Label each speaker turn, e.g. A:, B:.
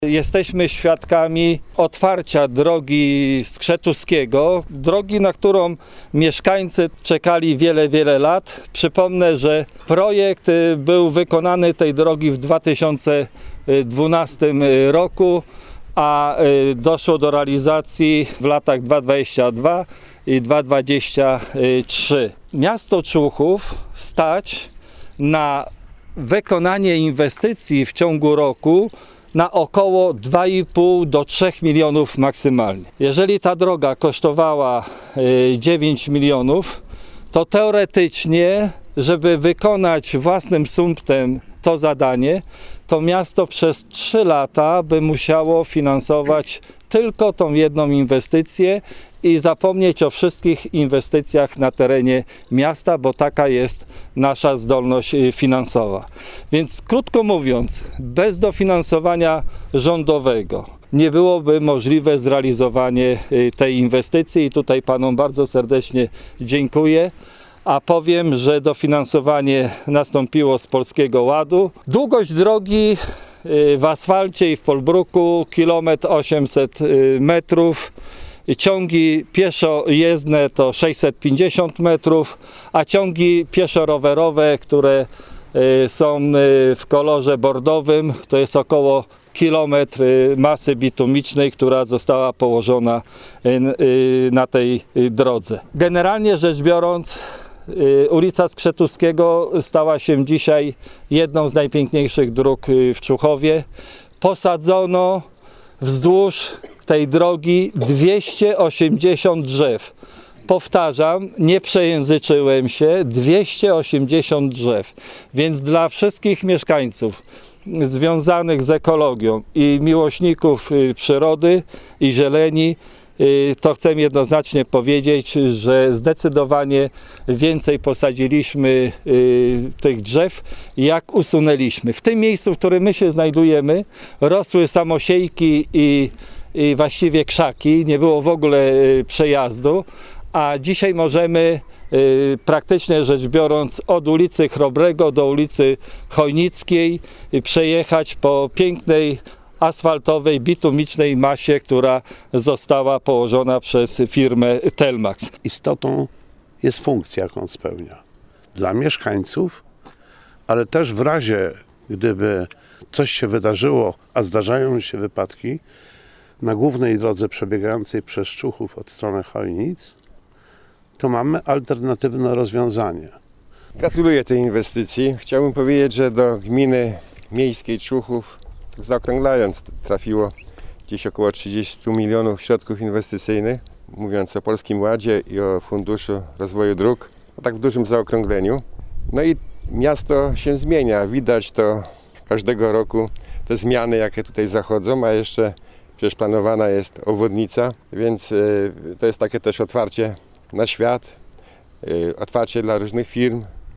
A: Jesteśmy świadkami otwarcia drogi Skrzetuskiego, drogi, na którą mieszkańcy czekali wiele lat. Przypomnę, że projekt był wykonany tej drogi w 2012 roku, a doszło do realizacji w latach 2022 i 2023. Miasto Człuchów stać na wykonanie inwestycji w ciągu roku na około 2,5 do 3 milionów maksymalnie. Jeżeli ta droga kosztowała 9 milionów, to teoretycznie, żeby wykonać własnym sumptem to zadanie, to miasto przez 3 lata by musiało finansować tylko tą jedną inwestycję i zapomnieć o wszystkich inwestycjach na terenie miasta, bo taka jest nasza zdolność finansowa. Więc krótko mówiąc, bez dofinansowania rządowego nie byłoby możliwe zrealizowanie tej inwestycji i tutaj panom bardzo serdecznie dziękuję. A powiem, że dofinansowanie nastąpiło z Polskiego Ładu. Długość drogi w asfalcie i w polbruku 800 metrów. Ciągi pieszo-jezdne to 650 metrów, a ciągi pieszo-rowerowe, które są w kolorze bordowym, to jest około kilometr masy bitumicznej, która została położona na tej drodze. Generalnie rzecz biorąc, ulica Skrzetuskiego stała się dzisiaj jedną z najpiękniejszych dróg w Człuchowie. Posadzono wzdłuż tej drogi 280 drzew. Powtarzam, nie przejęzyczyłem się, 280 drzew. Więc dla wszystkich mieszkańców związanych z ekologią i miłośników przyrody i zieleni, to chcę jednoznacznie powiedzieć, że zdecydowanie więcej posadziliśmy tych drzew, jak usunęliśmy. W tym miejscu, w którym my się znajdujemy, rosły samosiejki i właściwie krzaki, nie było w ogóle przejazdu, a dzisiaj możemy praktycznie rzecz biorąc od ulicy Chrobrego do ulicy Chojnickiej przejechać po pięknej asfaltowej, bitumicznej masie, która została położona przez firmę Telmax.
B: Istotą jest funkcja, jaką spełnia dla mieszkańców, ale też w razie, gdyby coś się wydarzyło, a zdarzają się wypadki, na głównej drodze przebiegającej przez Człuchów od strony Chojnic, to mamy alternatywne rozwiązanie.
C: Gratuluję tej inwestycji. Chciałbym powiedzieć, że do gminy miejskiej Człuchów, zaokrąglając, trafiło gdzieś około 30 milionów środków inwestycyjnych, mówiąc o Polskim Ładzie i o Funduszu Rozwoju Dróg, a tak w dużym zaokrągleniu. No i miasto się zmienia, widać to każdego roku, te zmiany, jakie tutaj zachodzą, a jeszcze przecież planowana jest obwodnica, więc to jest takie też otwarcie na świat, otwarcie dla różnych firm,